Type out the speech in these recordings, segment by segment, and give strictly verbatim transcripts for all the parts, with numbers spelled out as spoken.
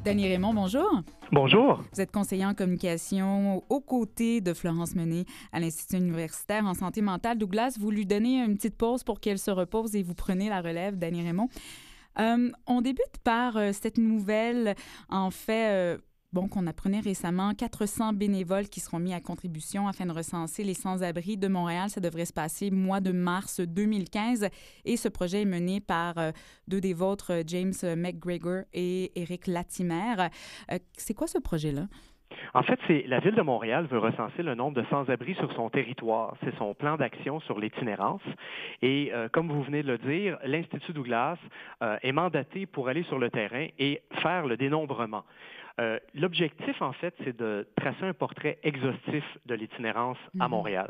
Dany Raymond, bonjour. Bonjour. Vous êtes conseiller en communication aux côtés de Florence Mené à l'Institut universitaire en santé mentale. Douglas, vous lui donnez une petite pause pour qu'elle se repose et vous prenez la relève, Dany Raymond. Euh, on débute par euh, cette nouvelle, en fait, euh, bon, qu'on apprenait récemment, quatre cents bénévoles qui seront mis à contribution afin de recenser les sans-abri de Montréal. Ça devrait se passer au mois de mars deux mille quinze. Et ce projet est mené par euh, deux des vôtres, James McGregor et Éric Latimer. Euh, c'est quoi ce projet-là? En fait, c'est la Ville de Montréal veut recenser le nombre de sans-abri sur son territoire. C'est son plan d'action sur l'itinérance. Et euh, comme vous venez de le dire, l'Institut Douglas euh, est mandaté pour aller sur le terrain et faire le dénombrement. Euh, l'objectif, en fait, c'est de tracer un portrait exhaustif de l'itinérance à Montréal.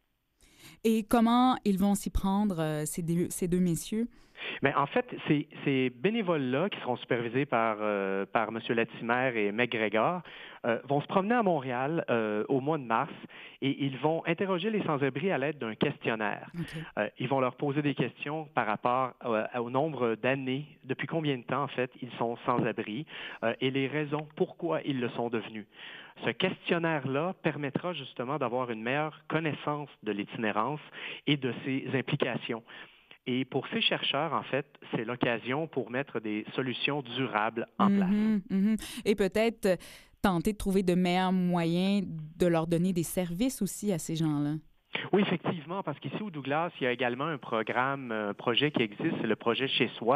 Et comment ils vont s'y prendre, euh, ces, deux, ces deux messieurs? Mais en fait, ces, ces bénévoles-là, qui seront supervisés par, euh, par M. Latimer et McGregor, euh, vont se promener à Montréal euh, au mois de mars et ils vont interroger les sans-abri à l'aide d'un questionnaire. Okay. Euh, ils vont leur poser des questions par rapport euh, au nombre d'années, depuis combien de temps, en fait, ils sont sans-abri euh, et les raisons pourquoi ils le sont devenus. Ce questionnaire-là permettra justement d'avoir une meilleure connaissance de l'itinérance et de ses implications. Et pour ces chercheurs, en fait, c'est l'occasion pour mettre des solutions durables en mm-hmm, place. Mm-hmm. Et peut-être tenter de trouver de meilleurs moyens de leur donner des services aussi à ces gens-là. Oui, effectivement, parce qu'ici au Douglas, il y a également un programme, un projet qui existe, c'est le projet Chez Soi,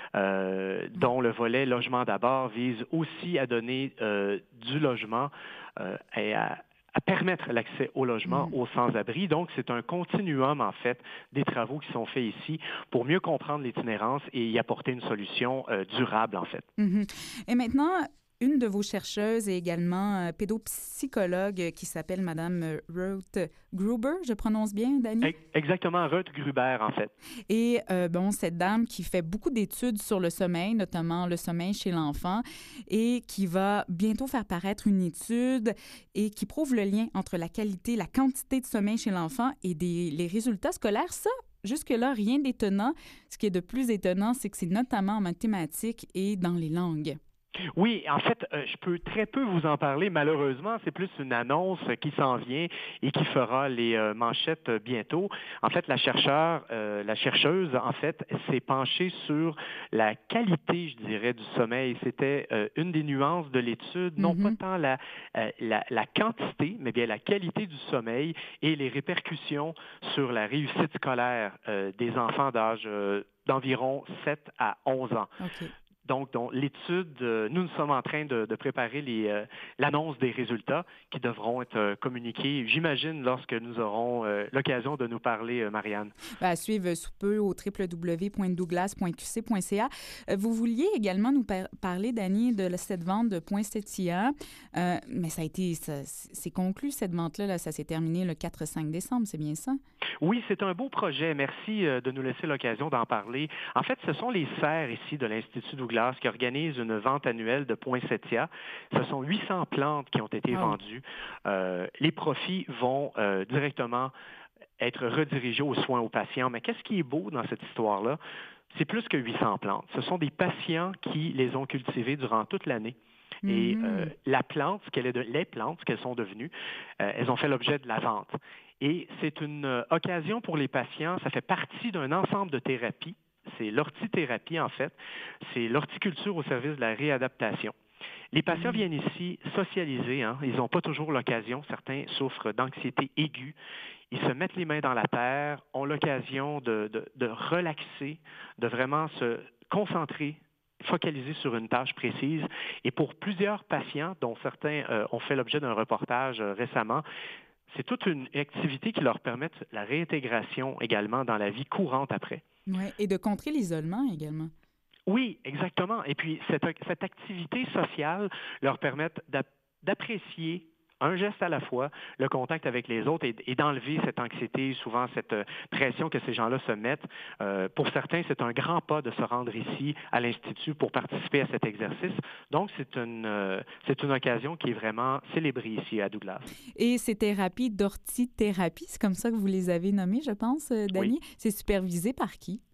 euh, dont le volet logement d'abord vise aussi à donner euh, du logement euh, et à à permettre l'accès au logement mmh. aux sans-abri. Donc, c'est un continuum, en fait, des travaux qui sont faits ici pour mieux comprendre l'itinérance et y apporter une solution euh, durable, en fait. Mmh. Et maintenant, une de vos chercheuses est également euh, pédopsychologue qui s'appelle Madame Ruth Gruber, je prononce bien, Dany? Exactement, Ruth Gruber, en fait. Et euh, bon, cette dame qui fait beaucoup d'études sur le sommeil, notamment le sommeil chez l'enfant, et qui va bientôt faire paraître une étude et qui prouve le lien entre la qualité, la quantité de sommeil chez l'enfant et des, les résultats scolaires. Ça, jusque-là, rien d'étonnant. Ce qui est de plus étonnant, c'est que c'est notamment en mathématiques et dans les langues. Oui, en fait, euh, je peux très peu vous en parler. Malheureusement, c'est plus une annonce qui s'en vient et qui fera les euh, manchettes euh, bientôt. En fait, la chercheur, euh, la chercheuse, en fait, s'est penchée sur la qualité, je dirais, du sommeil. C'était euh, une des nuances de l'étude, non mm-hmm. pas tant la, euh, la, la quantité, mais bien la qualité du sommeil et les répercussions sur la réussite scolaire euh, des enfants d'âge euh, d'environ sept à onze ans. Okay. Donc, donc l'étude, euh, nous, nous sommes en train de, de préparer les, euh, l'annonce des résultats qui devront être euh, communiqués, j'imagine, lorsque nous aurons euh, l'occasion de nous parler, euh, Marianne. Ben, à suivre sous peu au w w w point douglas point q c point c a. Euh, vous vouliez également nous par- parler, Dany, de cette vente de Poinsettia, euh, mais ça a été, ça, c'est conclu, cette vente-là, là, ça s'est terminé le quatre cinq décembre, c'est bien ça? Oui, c'est un beau projet. Merci euh, de nous laisser l'occasion d'en parler. En fait, ce sont les serres ici de l'Institut Douglas qui organisent une vente annuelle de poinsettias. Ce sont huit cents plantes qui ont été oh. vendues. Euh, les profits vont euh, directement être redirigés aux soins aux patients. Mais qu'est-ce qui est beau dans cette histoire-là? C'est plus que huit cents plantes. Ce sont des patients qui les ont cultivées durant toute l'année. Et euh, la plante, ce qu'elle est de, les plantes, ce qu'elles sont devenues, euh, elles ont fait l'objet de la vente. Et c'est une euh, occasion pour les patients, ça fait partie d'un ensemble de thérapies, c'est l'hortithérapie en fait, c'est l'horticulture au service de la réadaptation. Les patients mmh. viennent ici socialiser, hein, ils n'ont pas toujours l'occasion, certains souffrent d'anxiété aiguë, ils se mettent les mains dans la terre, ont l'occasion de, de, de relaxer, de vraiment se concentrer, focaliser sur une tâche précise. Et pour plusieurs patients, dont certains euh, ont fait l'objet d'un reportage euh, récemment, c'est toute une activité qui leur permet la réintégration également dans la vie courante après. Oui, et de contrer l'isolement également. Oui, exactement. Et puis, cette, cette activité sociale leur permet d'apprécier un geste à la fois, le contact avec les autres et, et d'enlever cette anxiété, souvent cette pression que ces gens-là se mettent. Euh, pour certains, c'est un grand pas de se rendre ici à l'Institut pour participer à cet exercice. Donc, c'est une, euh, c'est une occasion qui est vraiment célébrée ici à Douglas. Et ces thérapies d'ortithérapie, c'est comme ça que vous les avez nommées, je pense, Dany. Oui. C'est supervisé par qui?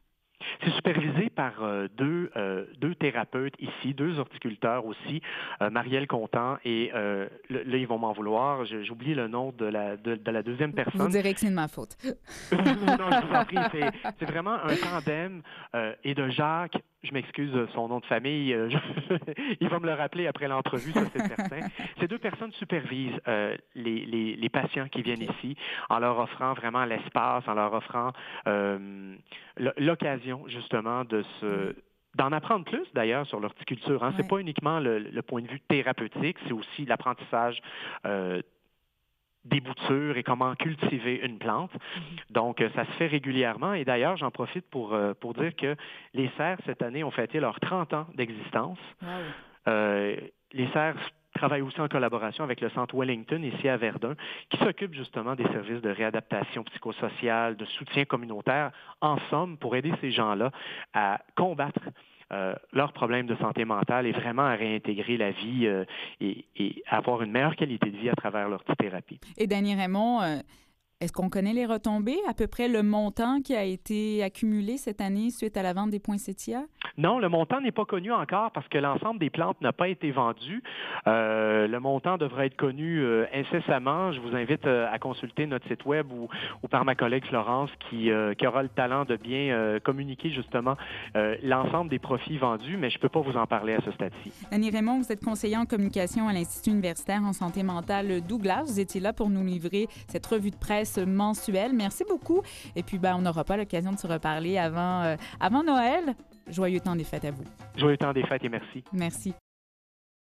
C'est supervisé par euh, deux, euh, deux thérapeutes ici, deux horticulteurs aussi, euh, Marielle Contant et euh, là, là, ils vont m'en vouloir, j'ai oublié le nom de la, de, de la deuxième personne. Vous direz que c'est de ma faute. non, je vous en prie, c'est, c'est vraiment un tandem euh, et de Jacques, je m'excuse son nom de famille, euh, je, il va me le rappeler après l'entrevue, ça c'est certain. Ces deux personnes supervisent euh, les, les, les patients qui viennent ici en leur offrant vraiment l'espace, en leur offrant euh, l'occasion justement de se... d'en apprendre plus, d'ailleurs, sur l'horticulture. Hein. Ouais. Ce n'est pas uniquement le, le point de vue thérapeutique, c'est aussi l'apprentissage euh, des boutures et comment cultiver une plante. Mm-hmm. Donc, ça se fait régulièrement. Et d'ailleurs, j'en profite pour, euh, pour dire que les serres, cette année, ont fêté leurs trente ans d'existence. Wow. Euh, les serres travaillent aussi en collaboration avec le Centre Wellington, ici à Verdun, qui s'occupe justement des services de réadaptation psychosociale, de soutien communautaire, en somme, pour aider ces gens-là à combattre Euh, leurs problèmes de santé mentale et vraiment à réintégrer la vie euh, et, et avoir une meilleure qualité de vie à travers l'hortithérapie. Et Dany Raymond, euh, est-ce qu'on connaît les retombées, à peu près le montant qui a été accumulé cette année suite à la vente des poinsettias? Non, le montant n'est pas connu encore parce que l'ensemble des plantes n'a pas été vendu. Euh, le montant devrait être connu euh, incessamment. Je vous invite euh, à consulter notre site web ou, ou par ma collègue Florence qui, euh, qui aura le talent de bien euh, communiquer justement euh, l'ensemble des profits vendus, mais je ne peux pas vous en parler à ce stade-ci. Dany Raymond, vous êtes conseiller en communication à l'Institut universitaire en santé mentale Douglas. Vous étiez là pour nous livrer cette revue de presse mensuelle. Merci beaucoup. Et puis, ben, on n'aura pas l'occasion de se reparler avant, euh, avant Noël. Joyeux temps des fêtes à vous. Joyeux temps des fêtes et merci. Merci.